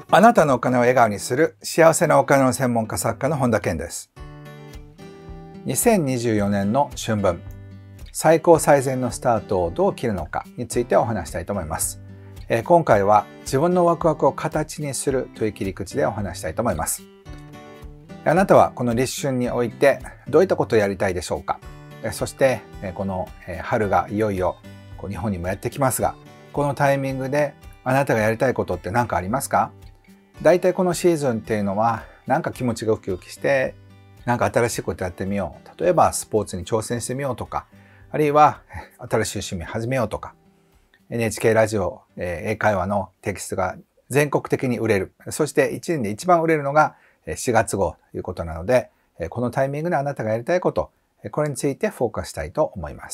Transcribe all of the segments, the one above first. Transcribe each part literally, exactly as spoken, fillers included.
あなたのお金を笑顔にする幸せなお金の専門家作家の本田健です。にせんにじゅうよねんの春分、最高最善のスタートをどう切るのかについてお話したいと思います。えー、今回は自分のワクワクを形にするという切り口でお話したいと思います。あなたはこの立春においてどういったことをやりたいでしょうか。そしてこの春がいよいよ日本にもやってきますが、このタイミングであなたがやりたいことって何かありますか？だいたいこのシーズンっていうのはなんか気持ちがウキウキしてなんか新しいことやってみよう。例えばスポーツに挑戦してみようとか、あるいは新しい趣味始めようとか、エヌエイチケー ラジオ、えー、英会話のテキストが全国的に売れる。そしていちねんで一番売れるのがしがつ号ということなので、このタイミングであなたがやりたいこと、これについてフォーカスしたいと思います。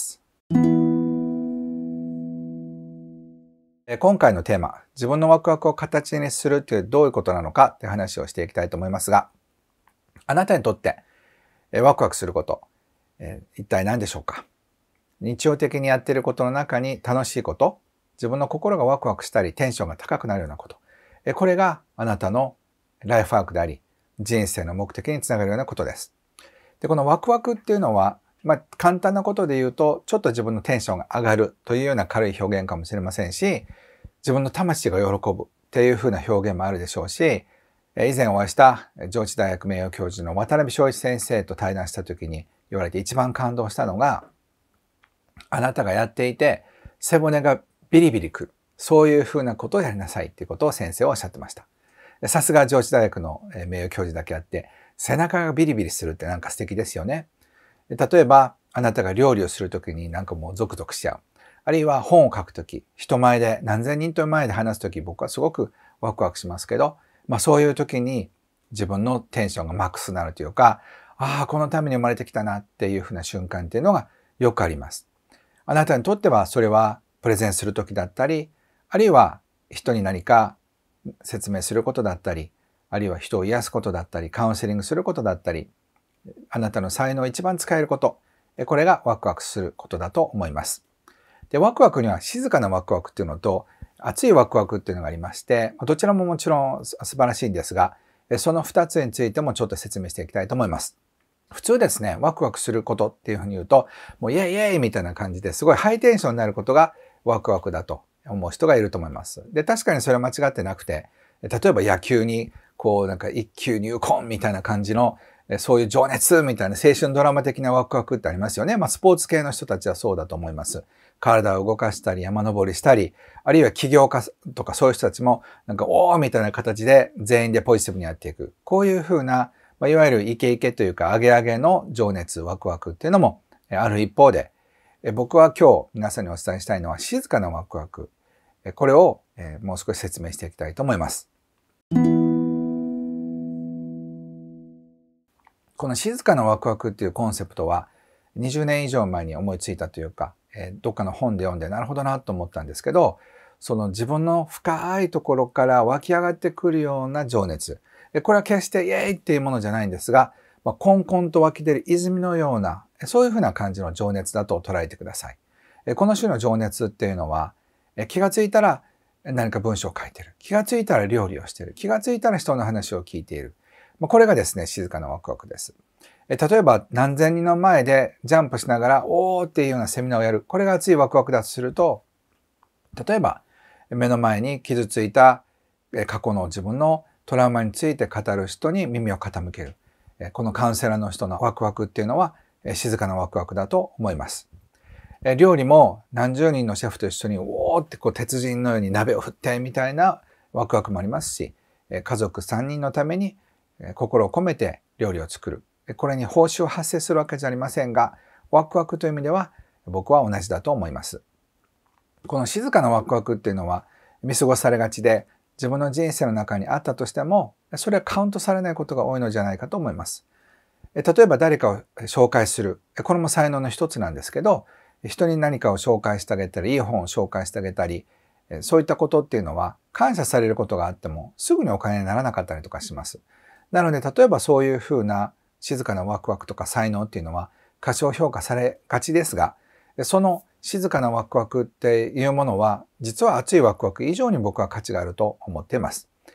今回のテーマ、自分のワクワクを形にするというどういうことなのかという話をしていきたいと思いますが、あなたにとってワクワクすること、一体何でしょうか？日常的にやっていることの中に楽しいこと、自分の心がワクワクしたりテンションが高くなるようなこと、これがあなたのライフワークであり、人生の目的につながるようなことです。で、このワクワクっていうのは、まあ、簡単なことで言うと、ちょっと自分のテンションが上がるというような軽い表現かもしれませんし、自分の魂が喜ぶっていうふうな表現もあるでしょうし、以前お会いした上智大学名誉教授の渡辺正一先生と対談した時に言われて一番感動したのが、あなたがやっていて背骨がビリビリくる。そういうふうなことをやりなさいっていうことを先生はおっしゃってました。さすが上智大学の名誉教授だけあって、背中がビリビリするってなんか素敵ですよね。例えば、あなたが料理をするときになんかもうゾクゾクしちゃう。あるいは本を書くとき、人前で何千人と前で話すとき、僕はすごくワクワクしますけど、まあそういうときに自分のテンションがマックスになるというか、ああ、このために生まれてきたなっていうふうな瞬間っていうのがよくあります。あなたにとってはそれはプレゼンするときだったり、あるいは人に何か説明することだったり、あるいは人を癒すことだったり、カウンセリングすることだったり、あなたの才能を一番使えること、これがワクワクすることだと思います。で、ワクワクには静かなワクワクっていうのと熱いワクワクっていうのがありまして、どちらももちろん素晴らしいんですが、その二つについてもちょっと説明していきたいと思います。普通ですね、ワクワクすることっていうふうに言うと、もうイエイイエイみたいな感じですごいハイテンションになることがワクワクだと思う人がいると思います。で、確かにそれは間違ってなくて、例えば野球にこうなんか一球入魂みたいな感じのそういう情熱みたいな青春ドラマ的なワクワクってありますよね。まあスポーツ系の人たちはそうだと思います。体を動かしたり山登りしたり、あるいは起業家とかそういう人たちもなんかおーみたいな形で全員でポジティブにやっていく。こういうふうな、まあ、いわゆるイケイケというかアゲアゲの情熱ワクワクっていうのもある一方で、僕は今日皆さんにお伝えしたいのは静かなワクワク。これをもう少し説明していきたいと思います。この静かなワクワクっていうコンセプトはにじゅうねん以上前に思いついたというか、どっかの本で読んでなるほどなと思ったんですけど、その自分の深いところから湧き上がってくるような情熱。これは決してイエーイっていうものじゃないんですが、まあ、コンコンと湧き出る泉のような、そういうふうな感じの情熱だと捉えてください。この種の情熱っていうのは、気がついたら何か文章を書いてる。気がついたら料理をしている。気がついたら人の話を聞いている。これがですね、静かなワクワクです。例えば何千人の前でジャンプしながら、おーっていうようなセミナーをやる。これが熱いワクワクだとすると、例えば目の前に傷ついた過去の自分のトラウマについて語る人に耳を傾ける。このカウンセラーの人のワクワクっていうのは静かなワクワクだと思います。料理も何十人のシェフと一緒におーってこう鉄人のように鍋を振ってみたいなワクワクもありますし、家族さんにんのために心を込めて料理を作る。これに報酬を発生するわけじゃありませんが、ワクワクという意味では僕は同じだと思います。この静かなワクワクっていうのは見過ごされがちで、自分の人生の中にあったとしても、それはカウントされないことが多いのじゃないかと思います。例えば誰かを紹介する。これも才能の一つなんですけど、人に何かを紹介してあげたり、いい本を紹介してあげたり、そういったことっていうのは感謝されることがあってもすぐにお金にならなかったりとかします。なので例えばそういうふうな静かなワクワクとか才能っていうのは過小評価されがちですが、その静かなワクワクっていうものは実は熱いワクワク以上に僕は価値があると思っています。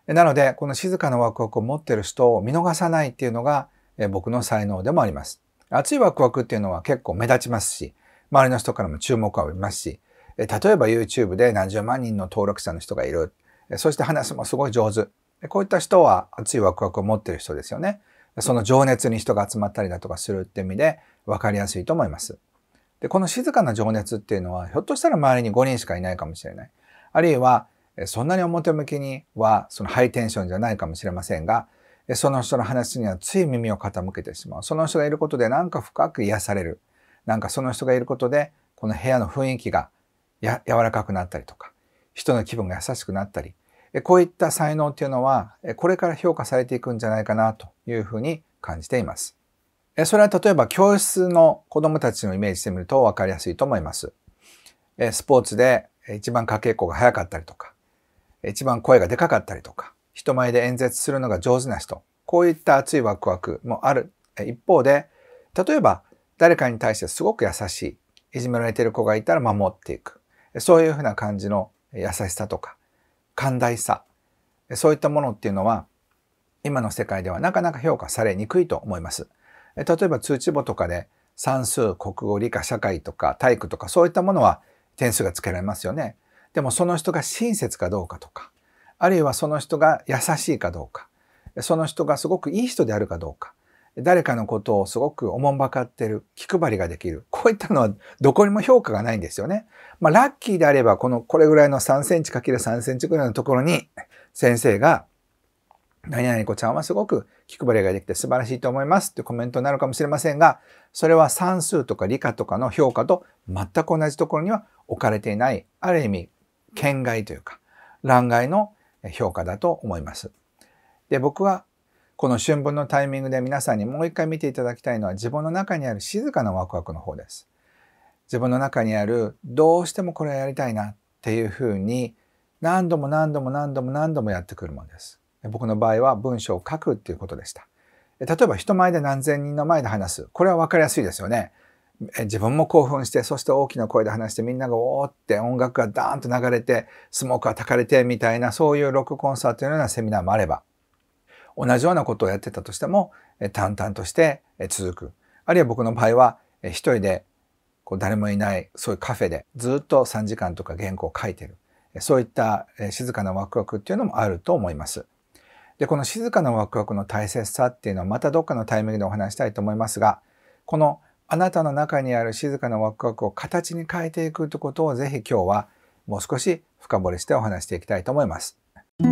なので、この静かなワクワクを持っている人を見逃さないっていうのが僕の才能でもあります。熱いワクワクっていうのは結構目立ちますし、周りの人からも注目を浴びますし、例えば YouTube で何十万人の登録者の人がいる。そして話もすごい上手。こういった人は熱いワクワクを持っている人ですよね。その情熱に人が集まったりだとかするって意味で分かりやすいと思います。で、この静かな情熱っていうのはひょっとしたら周りにごにんしかいないかもしれない。あるいはそんなに表向きにはそのハイテンションじゃないかもしれませんが、その人の話にはつい耳を傾けてしまう。その人がいることでなんか深く癒される。なんかその人がいることでこの部屋の雰囲気がや柔らかくなったりとか、人の気分が優しくなったり、こういった才能っていうのはこれから評価されていくんじゃないかなというふうに感じています。それは例えば教室の子どもたちのイメージしてみると分かりやすいと思います。スポーツで一番かけっこが速かったりとか、一番声がでかかったりとか、人前で演説するのが上手な人、こういった熱いワクワクもある一方で、例えば誰かに対してすごく優しい、いじめられている子がいたら守っていく、そういうふうな感じの優しさとか寛大さ、そういったものっていうのは今の世界ではなかなか評価されにくいと思います。例えば通知簿とかで算数、国語、理科、社会とか体育とかそういったものは点数がつけられますよね。でもその人が親切かどうかとか、あるいはその人が優しいかどうか、その人がすごくいい人であるかどうか、誰かのことをすごくおもんばかっている、気配りができる、こういったのはどこにも評価がないんですよね。まあラッキーであればこのこれぐらいのさんセンチかけるさんセンチぐらいのところに先生が何々子ちゃんはすごく気配りができて素晴らしいと思いますってコメントになるかもしれませんが、それは算数とか理科とかの評価と全く同じところには置かれていない、ある意味県外というか欄外の評価だと思います。で、僕はこの春分のタイミングで皆さんにもう一回見ていただきたいのは自分の中にある静かなワクワクの方です。自分の中にあるどうしてもこれをやりたいなっていうふうに何度も何度も何度も何度もやってくるものです。僕の場合は文章を書くっていうことでした。例えば人前で何千人の前で話す。これは分かりやすいですよね。自分も興奮して、そして大きな声で話してみんながおーって音楽がダーンと流れて、スモークが焚かれてみたいなそういうロックコンサートのようなセミナーもあれば、同じようなことをやってたとしても淡々として続く。あるいは僕の場合は一人でこう誰もいないそういうカフェでずっとさんじかんとか原稿を書いてる。そういった静かなワクワクっていうのもあると思います。で、この静かなワクワクの大切さっていうのはまたどっかのタイミングでお話したいと思いますが、このあなたの中にある静かなワクワクを形に変えていくということをぜひ今日はもう少し深掘りしてお話していきたいと思います。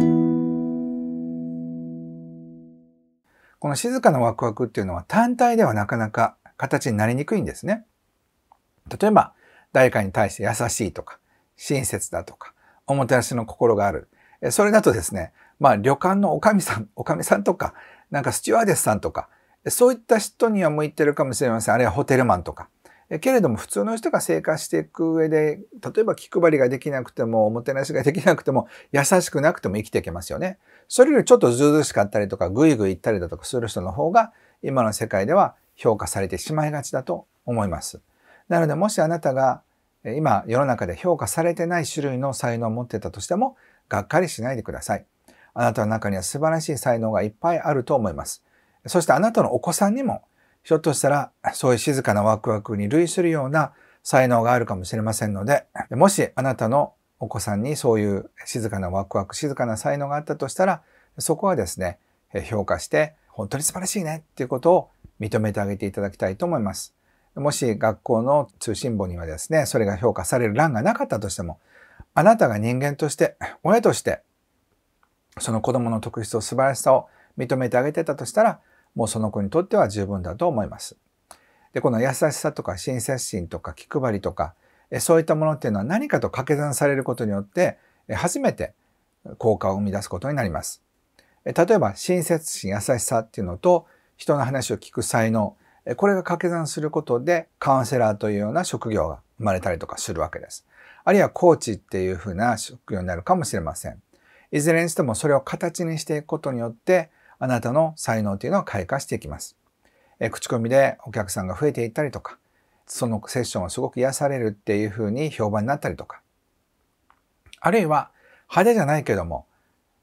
この静かなワクワクっていうのは単体ではなかなか形になりにくいんですね。例えば誰かに対して優しいとか親切だとかおもてなしの心がある。それだとですね、まあ旅館のおかみさん、おかみさんとか、なんかスチュワーデスさんとか、そういった人には向いてるかもしれません。あるいはホテルマンとか。けれども普通の人が生活していく上で、例えば気配りができなくても、おもてなしができなくても、優しくなくても生きていけますよね。それよりちょっとずうずうしかったりとか、ぐいぐい行ったりだとかする人の方が、今の世界では評価されてしまいがちだと思います。なので、もしあなたが今世の中で評価されてない種類の才能を持ってたとしても、がっかりしないでください。あなたの中には素晴らしい才能がいっぱいあると思います。そしてあなたのお子さんにも、ひょっとしたらそういう静かなワクワクに類するような才能があるかもしれませんので、もしあなたのお子さんにそういう静かなワクワク、静かな才能があったとしたら、そこはですね、評価して本当に素晴らしいねっていうことを認めてあげていただきたいと思います。もし学校の通信簿にはですね、それが評価される欄がなかったとしても、あなたが人間として、親として、その子供の特質と素晴らしさを認めてあげてたとしたら、もうその子にとっては十分だと思います。で、この優しさとか親切心とか気配りとか、そういったものっていうのは何かと掛け算されることによって、初めて効果を生み出すことになります。例えば、親切心、優しさっていうのと、人の話を聞く才能、これが掛け算することで、カウンセラーというような職業が生まれたりとかするわけです。あるいはコーチっていうふうな職業になるかもしれません。いずれにしてもそれを形にしていくことによって、あなたの才能というのは開花していきます。え口コミでお客さんが増えていったりとか、そのセッションはすごく癒されるっていうふうに評判になったりとか、あるいは派手じゃないけども、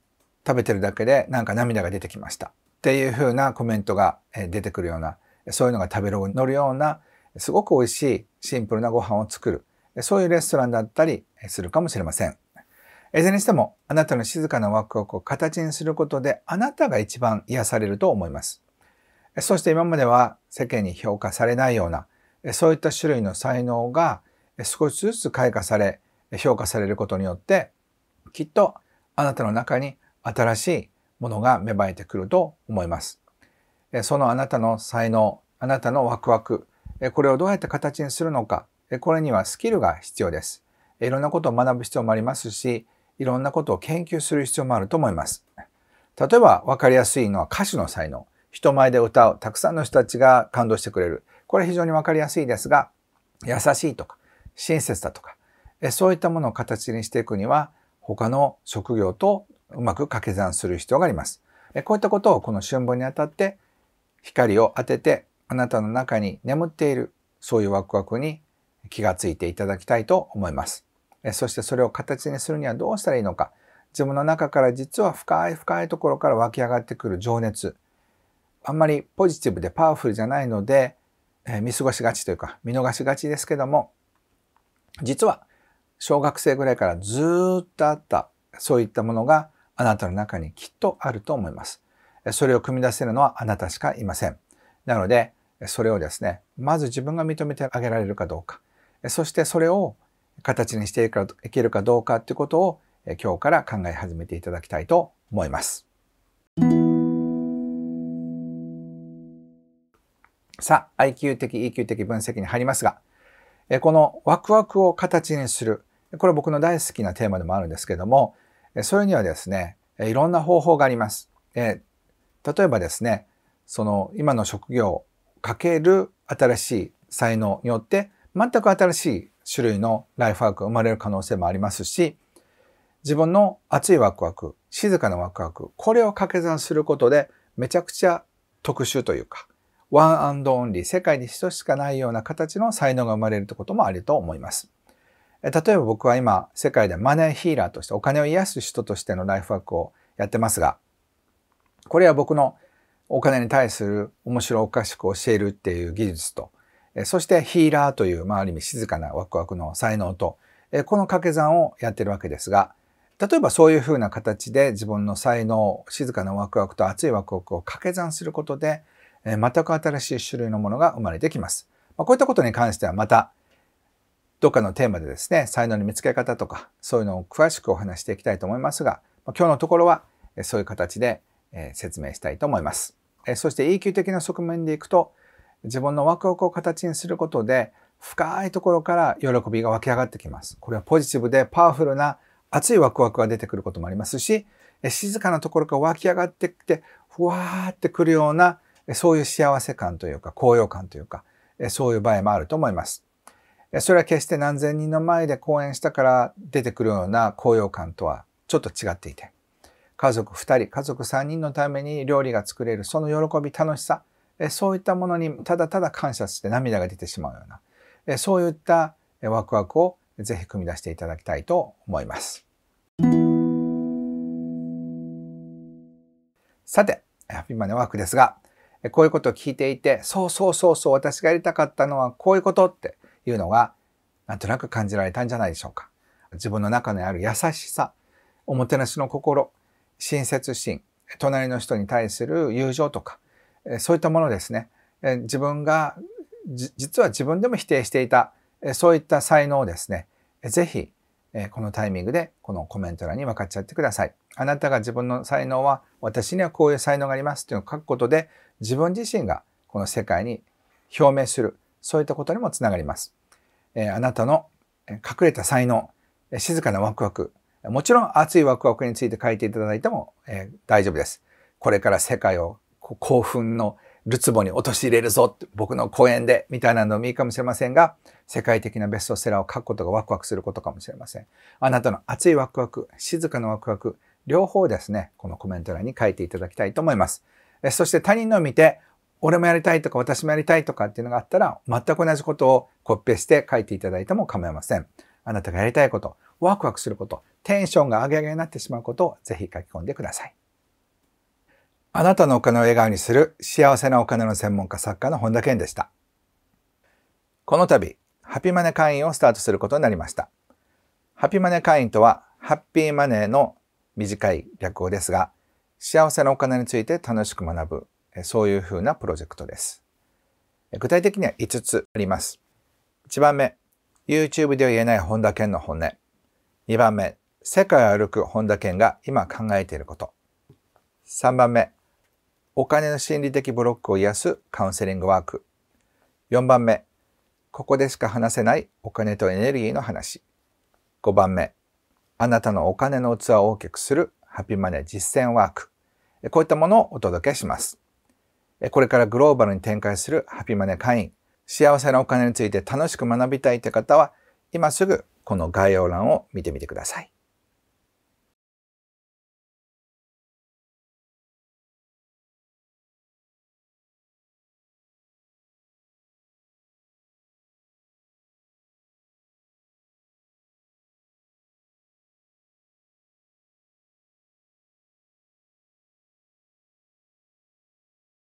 食べてるだけでなんか涙が出てきましたっていう風なコメントが出てくるような、そういうのが食べログに載るような、すごく美味しいシンプルなご飯を作る、そういうレストランだったりするかもしれません。いずれにしても、あなたの静かなワクワクを形にすることで、あなたが一番癒されると思います。そして今までは世間に評価されないような、そういった種類の才能が少しずつ開花され、評価されることによって、きっとあなたの中に新しいものが芽生えてくると思います。そのあなたの才能、あなたのワクワク、これをどうやって形にするのか、これにはスキルが必要です。いろんなことを学ぶ必要もありますし、いろんなことを研究する必要もあると思います。例えば分かりやすいのは歌手の才能。人前で歌う、たくさんの人たちが感動してくれる。これ非常に分かりやすいですが、優しいとか、親切だとか、そういったものを形にしていくには、他の職業とうまく掛け算する必要があります。こういったことをこの春分にあたって光を当てて、あなたの中に眠っているそういうワクワクに気がついていただきたいと思います。そしてそれを形にするにはどうしたらいいのか。自分の中から実は深い深いところから湧き上がってくる情熱。あんまりポジティブでパワフルじゃないので、見過ごしがちというか見逃しがちですけども、実は小学生ぐらいからずーっとあったそういったものがあなたの中にきっとあると思います。それを組み出せるのはあなたしかいません。なので、それをですね、まず自分が認めてあげられるかどうか、そしてそれを形にしていけるかどうかということを今日から考え始めていただきたいと思います。さあ、アイキュー 的、イーキュー 的分析に入りますが、このワクワクを形にする、これは僕の大好きなテーマでもあるんですけども、それにはですね、いろんな方法があります。例えばですね、その今の職業かける新しい才能によって全く新しい種類のライフワークが生まれる可能性もありますし、自分の熱いワクワク、静かなワクワク、これを掛け算することでめちゃくちゃ特殊というか、ワンアンドオンリー、世界に一つしかないような形の才能が生まれるということもあると思います。例えば僕は今、世界でマネーヒーラーとしてお金を癒す人としてのライフワークをやってますが、これは僕のお金に対する面白おかしく教えるっていう技術と、そしてヒーラーという、まあ、ある意味静かなワクワクの才能と、この掛け算をやってるわけですが、例えばそういうふうな形で自分の才能、静かなワクワクと熱いワクワクを掛け算することで、全く新しい種類のものが生まれてきます。こういったことに関してはまた、どっかのテーマでですね、才能の見つけ方とか、そういうのを詳しくお話していきたいと思いますが、今日のところはそういう形で説明したいと思います。そして イーキュー 的な側面でいくと、自分のワクワクを形にすることで、深いところから喜びが湧き上がってきます。これはポジティブでパワフルな熱いワクワクが出てくることもありますし、静かなところから湧き上がってきて、ふわーってくるような、そういう幸せ感というか、高揚感というか、そういう場合もあると思います。それは決して何千人の前で講演したから出てくるような高揚感とはちょっと違っていて、家族ふたり、家族さんにんのために料理が作れる、その喜び、楽しさ、そういったものにただただ感謝して涙が出てしまうような、そういったワクワクをぜひ組み出していただきたいと思います。さて、ハッピーマネーワークですが、こういうことを聞いていて、そうそうそうそう、私がやりたかったのはこういうことっていうのが、なんとなく感じられたんじゃないでしょうか。自分の中にある優しさ、おもてなしの心、親切心、隣の人に対する友情とか、そういったものですね。自分が、実は自分でも否定していた、そういった才能をですね、ぜひ、このタイミングでこのコメント欄に分かっちゃってください。あなたが自分の才能は、私にはこういう才能がありますというのを書くことで、自分自身がこの世界に表明する、そういったことにもつながります。あなたの隠れた才能、静かなワクワク、もちろん熱いワクワクについて書いていただいても、えー、大丈夫です。これから世界を興奮のるつぼに陥れるぞ、僕の講演で、みたいなのもいいかもしれませんが、世界的なベストセラーを書くことがワクワクすることかもしれません。あなたの熱いワクワク、静かなワクワク、両方ですね、このコメント欄に書いていただきたいと思います。えそして他人のを見て、俺もやりたいとか私もやりたいとかっていうのがあったら、全く同じことをコピペして書いていただいても構いません。 あなたがやりたいこと、ワクワクすること、テンションが上げ上げになってしまうことをぜひ書き込んでください。あなたのお金を笑顔にする幸せなお金の専門家作家の本田健でした。この度、ハピマネ会員をスタートすることになりました。ハピマネ会員とは、ハッピーマネーの短い略語ですが、幸せなお金について楽しく学ぶ、そういうふうなプロジェクトです。具体的にはいつつあります。いちばんめ、YouTube では言えない本田健の本音。にばんめ、世界を歩く本田健が今考えていること。さんばんめ、お金の心理的ブロックを癒すカウンセリングワーク。よんばんめ、ここでしか話せないお金とエネルギーの話。ごばんめ、あなたのお金の器を大きくするハピマネ実践ワーク。こういったものをお届けします。これからグローバルに展開するハピマネ会員、幸せなお金について楽しく学びたいという方は、今すぐこの概要欄を見てみてください。